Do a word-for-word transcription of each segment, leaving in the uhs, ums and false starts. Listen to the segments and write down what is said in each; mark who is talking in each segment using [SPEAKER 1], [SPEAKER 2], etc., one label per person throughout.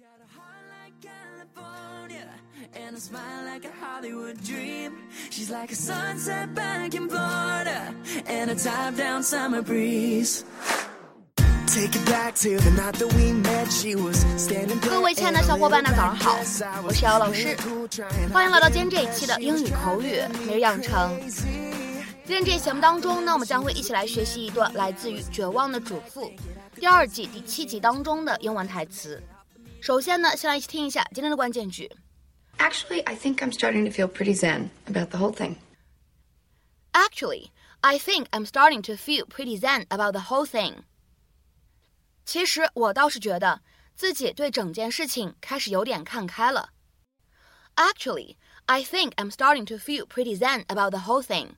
[SPEAKER 1] And a smile like a Hollywood dream. She's like a sunset back in Florida and a top-down summer breeze. Take it back to the night that we met. She was standing.
[SPEAKER 2] 各位亲爱的小伙伴，大家早上好，我是姚老师，欢迎来到今天这一期的英语口语每日养成。今天这一节目当中呢，我们将会一起来学习一段来自于《绝望的主妇》第二季第七集当中的英文台词。首先呢，先来一起听一下今天的关键句。
[SPEAKER 3] Actually, I think I'm starting to feel pretty zen about the whole thing.
[SPEAKER 2] Actually, I think I'm starting to feel pretty zen about the whole thing. 其实我倒是觉得自己对整件事情开始有点看开了。Actually, I think I'm starting to feel pretty zen about the whole thing.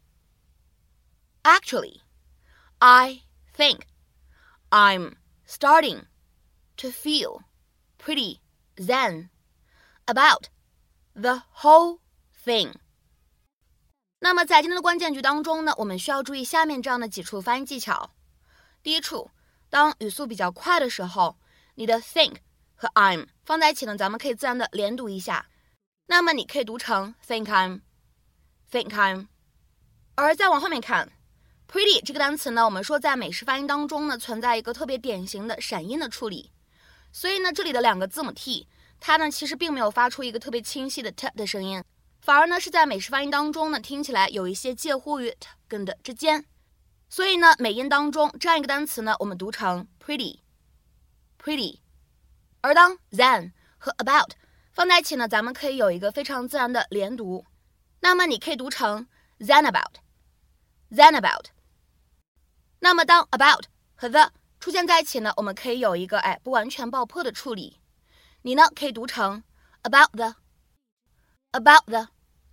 [SPEAKER 2] Actually, I think I'm starting to feel pretty zen about the whole thing. 那么在今天的关键句当中呢，我们需要注意下面这样的几处发音技巧。第一处，当语速比较快的时候，你的 think 和 I'm 放在一起呢，咱们可以自然的连读一下。那么你可以读成 think I'm think I'm。 而再往后面看， pretty 这个单词呢，我们说在美式发音当中呢，存在一个特别典型的闪音的处理，所以呢这里的两个字母 t它呢其实并没有发出一个特别清晰的 t 的声音，反而呢是在美式发音当中呢听起来有一些介乎于 t 跟的之间。所以呢美音当中这样一个单词呢我们读成 pretty pretty。 而当 zen 和 about 放在一起呢，咱们可以有一个非常自然的连读，那么你可以读成 zen about zen about。 那么当 about 和 the 出现在一起呢，我们可以有一个哎不完全爆破的处理，你呢可以读成 about the about the。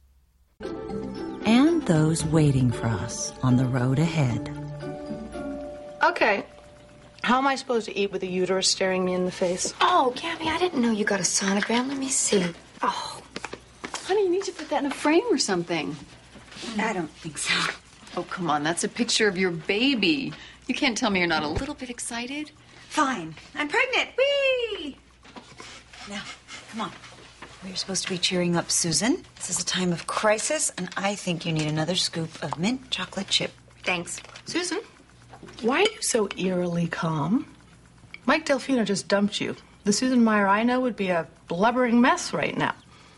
[SPEAKER 4] And those waiting for us on the road ahead.
[SPEAKER 5] Okay. How am I supposed to eat with a uterus staring me in the face?
[SPEAKER 3] Oh, Gabby, I didn't know you got a sonogram. Let me see.
[SPEAKER 5] Oh.
[SPEAKER 6] Honey, you need to put that in a frame or something.
[SPEAKER 4] I don't think so.
[SPEAKER 6] Oh, come on. That's a picture of your baby. You can't tell me you're not a little bit excited.
[SPEAKER 4] Fine. I'm pregnant. Whee! Now, come on. We're supposed to be cheering up Susan. This is a time of crisis, and I think you need another scoop of mint chocolate chip.
[SPEAKER 3] Thanks.
[SPEAKER 5] Susan, why are you so eerily calm? Mike Delfino just dumped you. The Susan Meyer I know would be a blubbering mess right now.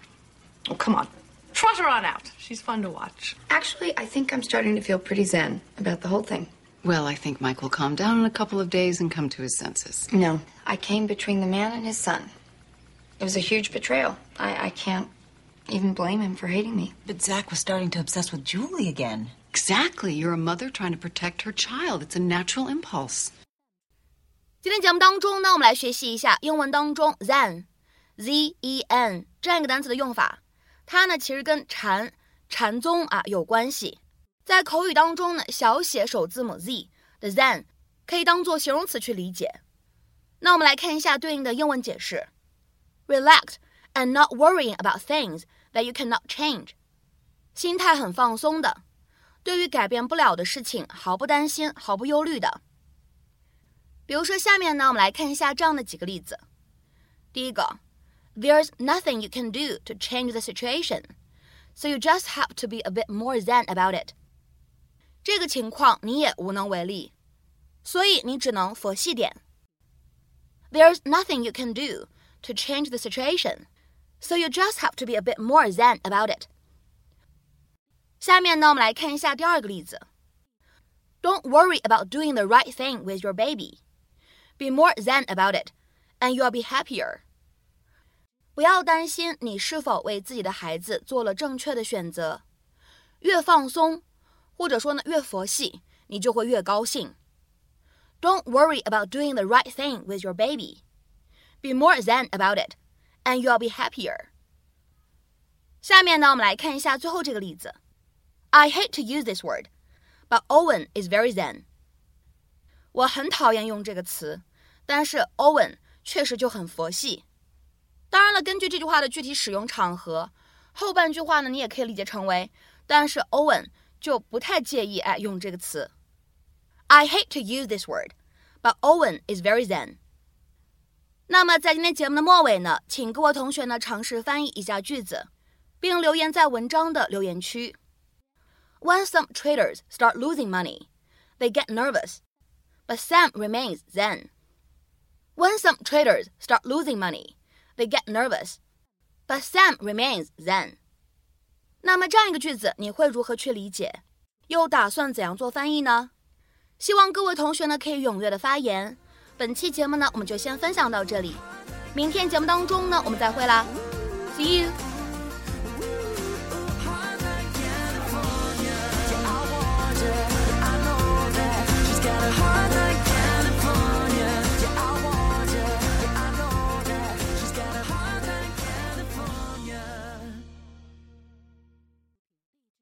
[SPEAKER 5] Oh, come on. Trot her on out. She's fun to watch.
[SPEAKER 3] Actually, I think I'm starting to feel pretty zen about the whole thing.
[SPEAKER 6] Well, I think Mike will calm down in a couple of days and come to his senses.
[SPEAKER 3] No, I came between the man and his son. It was a huge betrayal. I, I can't even blame him for hating me.
[SPEAKER 4] But Zach was starting to obsess with Julie again.
[SPEAKER 6] Exactly. You're a mother trying to protect her child. It's a natural impulse.
[SPEAKER 2] 今天节目当中呢，我们来学习一下英文当中 zen Z E N 这样一个单词的用法。它呢其实跟禅禅宗啊有关系。在口语当中呢，小写首字母 Z 的 zen 可以当做形容词去理解。那我们来看一下对应的英文解释。Relaxed and not worrying about things that you cannot change. 心态很放松的，对于改变不了的事情毫不担心，毫不忧虑的。比如说下面呢，我们来看一下这样的几个例子。第一个 There's nothing you can do to change the situation, so you just have to be a bit more zen about it. 这个情况你也无能为力，所以你只能佛系点。There's nothing you can do to change the situation, so you just have to be a bit more zen about it. 下面呢，我们来看一下第二个例子。Don't worry about doing the right thing with your baby. Be more zen about it, and you'll be happier. 不要担心你是否为自己的孩子做了正确的选择，越放松，或者说呢越佛系，你就会越高兴。Don't worry about doing the right thing with your baby.Be more zen about it, and you'll be happier. 下面呢，我们来看一下最后这个例子。I hate to use this word, but Owen is very zen. 我很讨厌用这个词，但是 Owen 确实就很佛系。当然了，根据这句话的具体使用场合，后半句话呢，你也可以理解成为，但是 Owen 就不太介意哎用这个词。I hate to use this word, but Owen is very zen. 那么在今天节目的末尾呢，请各位同学呢尝试翻译一下句子，并留言在文章的留言区。When some traders start losing money, they get nervous, but Sam remains zen. When some traders start losing money, they get nervous, but Sam remains zen. 那么这样一个句子你会如何去理解？又打算怎样做翻译呢？希望各位同学呢可以踊跃的发言。本期节目呢我们就先分享到这里，明天节目当中呢我们再会啦 ，See you。